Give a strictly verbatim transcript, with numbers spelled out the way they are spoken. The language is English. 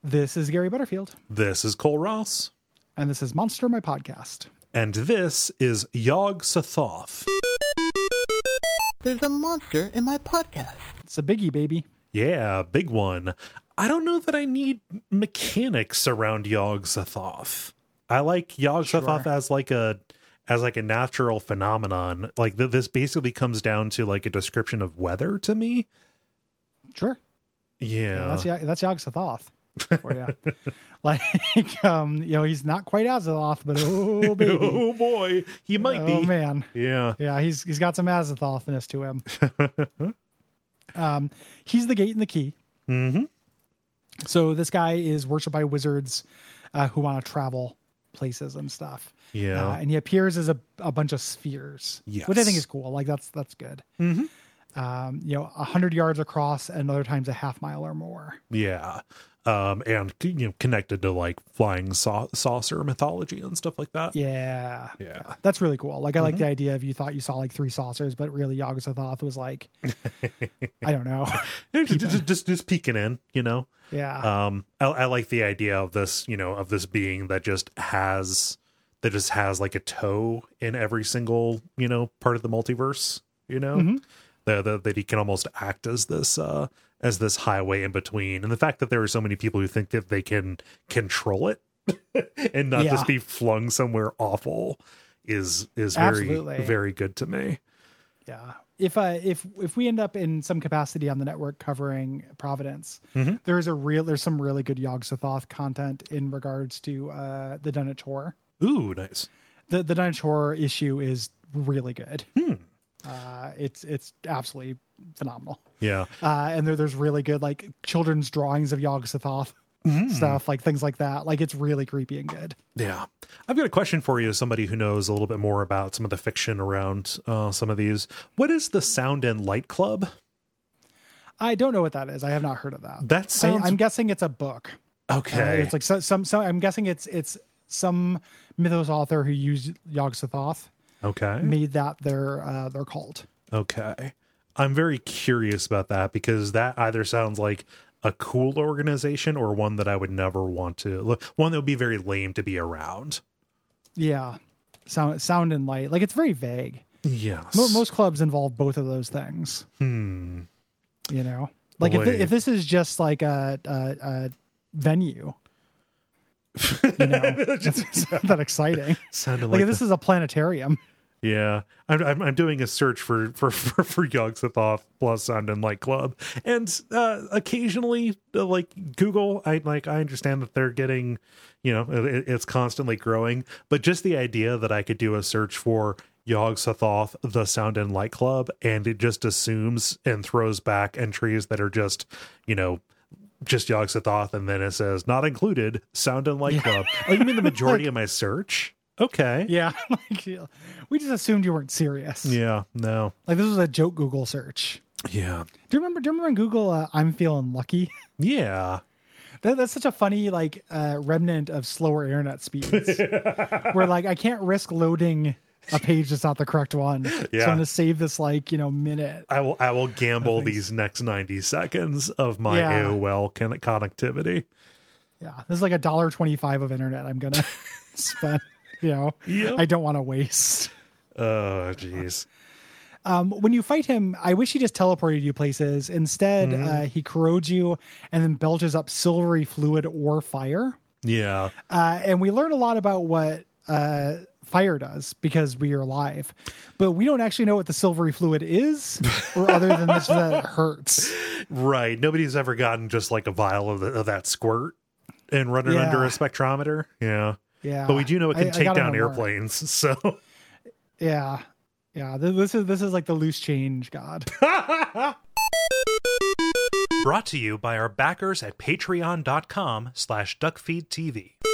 This is Gary Butterfield. This is Cole Ross. And this is Monster, my podcast. And this is Yog-Sothoth. There's a monster in my podcast. It's a biggie, baby. Yeah, big one. I don't know that I need mechanics around Yog-Sothoth. I like Yog-Sothoth Sure. as like a as like a natural phenomenon. Like th- this basically comes down to like a description of weather to me. Sure. Yeah. Yeah, that's, Ya- that's Yog-Sothoth for you. Like, um, you know, he's not quite Azathoth, but oh, baby. Oh boy, he might Oh, be. man. Yeah. Yeah, he's he's got some Azathothness to him. um, he's the gate and the key. Mm-hmm. So this guy is worshipped by wizards uh, who want to travel places and stuff. Yeah. Uh, and he appears as a, a bunch of spheres, Yes. which I think is cool. Like that's that's good. Mm-hmm. Um, you know, a hundred yards across, and other times a half mile or more. Yeah. Um, and you know, connected to like flying sau- saucer mythology and stuff like that. Yeah, Yeah. that's really cool. Like I like Mm-hmm. the idea of you thought you saw like three saucers, but really Yog-Sothoth was like, I don't know. just, just, just just peeking in, you know. Yeah, Um, I, I like the idea of this, you know, of this being that just has that just has like a toe in every single, you know, part of the multiverse. You know, Mhm. that that that he can almost act as this uh as this highway in between, and the fact that there are so many people who think that they can control it and not Yeah. just be flung somewhere awful is is very Absolutely. very good to me. yeah. If uh, if if we end up in some capacity on the network covering Providence, Mhm. there's a real there's some really good Yog-Sothoth content in regards to uh, the Dunwich Horror. Ooh, nice. The the Dunwich Horror issue is really good. Hmm. Uh, it's it's absolutely phenomenal. Yeah. Uh, and there, there's really good like children's drawings of Yog-Sothoth stuff, like things like that. Like it's really creepy and good. Yeah. I've got a question for you as somebody who knows a little bit more about some of the fiction around uh, some of these. What is the Sound and Light Club? I don't know what that is. I have not heard of that. That I, sounds I'm guessing it's a book. Uh, okay. it's like so, some, so I'm guessing it's, it's some mythos author who used Yog-Sothoth okay. made that their, uh, their cult. Okay. I'm very curious about that because that either sounds like a cool organization or one that I would never want to look, one that would be very lame to be around. Yeah. Sound, sound and light. Like it's very vague. Yes. Mo- most clubs involve both of those things. Hmm. You know, like if, Boy. thi- if this is just like a, a, a venue, you know, it's, it's not that exciting. Sounded Like like if this is a planetarium. Yeah, I'm, I'm I'm doing a search for for for, for Yog-Sothoth plus Sound and Light Club, and uh, occasionally, uh, like Google, I like I understand that they're getting, you know, it, it's constantly growing, but just the idea that I could do a search for Yog-Sothoth, the Sound and Light Club, and it just assumes and throws back entries that are just, you know, just Yog-Sothoth, and then it says not included Sound and Light Club. Oh, you mean the majority of my search? Okay. Yeah. Like, yeah. We just assumed you weren't serious. Yeah. No. Like this was a joke Google search. Yeah. Do you remember, do you remember in Google, uh, I'm feeling lucky? Yeah. That, that's such a funny, like, uh, remnant of slower internet speeds where like, I can't risk loading a page that's not the correct one. So Yeah. I'm going to save this like, you know, minute. I will I will gamble Nothing's- these next ninety seconds of my Yeah. A O L con- connectivity. Yeah. This is like a dollar twenty-five of internet I'm going to spend, you know, Yep. I don't want to waste. Oh, jeez. Um, when you fight him, I wish he just teleported you places. Instead, Mm-hmm. uh, he corrodes you and then belches up silvery fluid or fire. Yeah. Uh, and we learn a lot about what uh, fire does because we are live, but we don't actually know what the silvery fluid is, or other than this, that it hurts. Right. Nobody's ever gotten just like a vial of, the, of that squirt and run it Yeah. under a spectrometer. Yeah. Yeah, But we do know it I- can I take gotta down know more. airplanes. So Yeah, yeah. th- This is this is like the loose change god. brought to you by our backers at patreon.com slash duckfeedtv.